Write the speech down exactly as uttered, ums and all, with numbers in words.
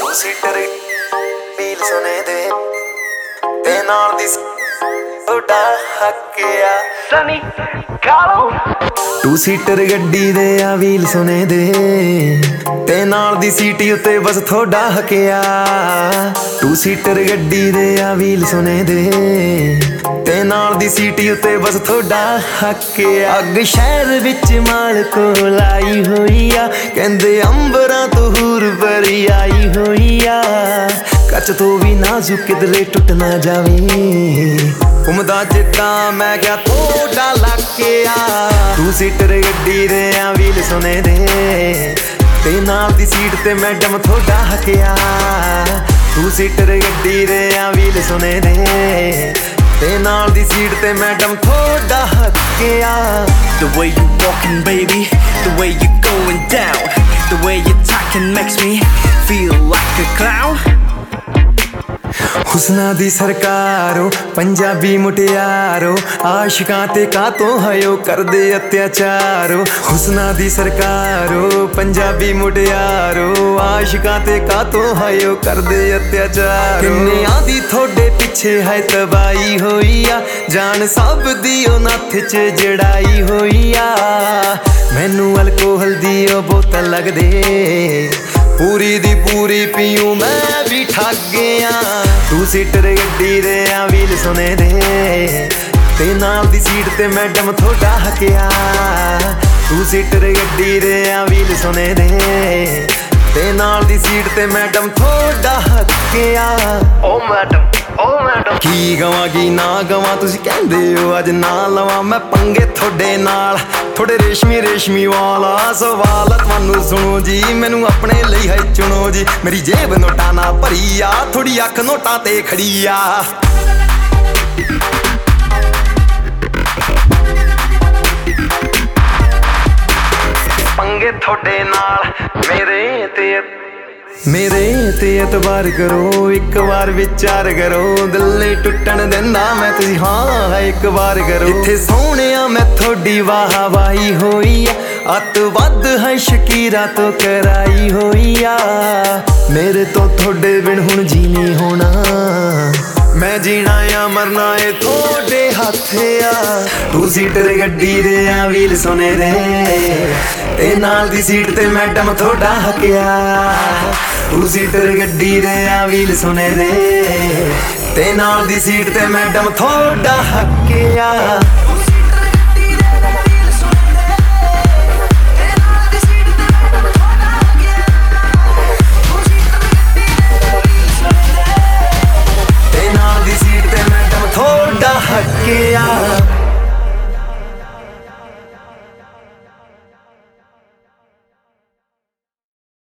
Two seater wheel सुने दे ते नाल दी थोड़ा हक्या सनी कालो टू सीटर गड्डी दे आ व्हील सुने दे ते नाल दी सीट उत्ते बस थोड़ा हक्या टू सीटर गड्डी दे आ व्हील सुने दे ते नाल दी सीट उत्ते बस थोड़ा हक्या अग शहर विच माल को लाई होई आ कहंदे अंबरां तो हूर भरी आई होई आ कच तो भी नाजुक किधरे टुट ना जावे घुमदा जिद्दां मैं क्या थोड़ा लाके आ टू सीटर गड्डी दे आ व्हील सुने दे ते नाल दी सीट ते मैडम थोड़ा हक्या टू सीटर गड्डी दे आ व्हील सुने दे ते नाल दी सीट ते मैडम थोड़ा हक्या The way you walking baby, the way you going down, the way you talking makes me feel like a clown. हुस्ना दी सरकारो पंजाबी मुटियारो आशिकां ते कातों हयो कर दे अत्याचारो हुस्ना दी सरकारो पंजाबी मुटियारो आशिकां ते कातों हयो कर दे अत्याचारो किन्ने आदी थोड़े पिछे है तबाही होई आ जान सब दी ओ नथ च जड़ाई होई आ मैनू अल्कोहल दी ओ बोतल लग दे पूरी दी पूरी पीऊं मैं भी ठग गया टू सीटर गड्डी दे आ व्हील सुने दे ते नाल दी सीट ते मैडम थोड़ा हक्या टू सीटर गड्डी दे आ व्हील सुने दे ते नाल दी सीट ते मैडम थोड़ा हक्या ओ मैडम ओ मैडम की गवां की ना गवां तुसीं कहंदे हो अज ना लवां मैं पंगे थोड़े नाल थोड़े रेशमी रेशमी वाला सवाल तुहानू सुनो जी मैनू अपने लई है चुनो जी मेरी जेब नोटा ना भरी आ थोड़ी अख नोटा ते खड़ी आ पंगे थोड़े नाल मेरे ते मेरे ते एतबार करो एक बार विचार करो दिल नहीं टुटन देंदा मैं तुसी हाँ एक बार करो इत्थे सोहणिया मैं थोड़ी वाह वाही होई आ अत वध है शकीरा तो कराई होई आ मेरे तो थोड़े बिन हुण जी नहीं होना मैं जीना या मरना है थोड़े हाथ आ टू सीटर गड्डी दे आ व्हील सुने दे ते नाल दी सीट ते मैडम थोड़ा हक्या टू सीटर गड्डी दे आ व्हील सुने दे ते नाल दी सीट ते मैडम थोड़ा हक्या थोड़ा हक्या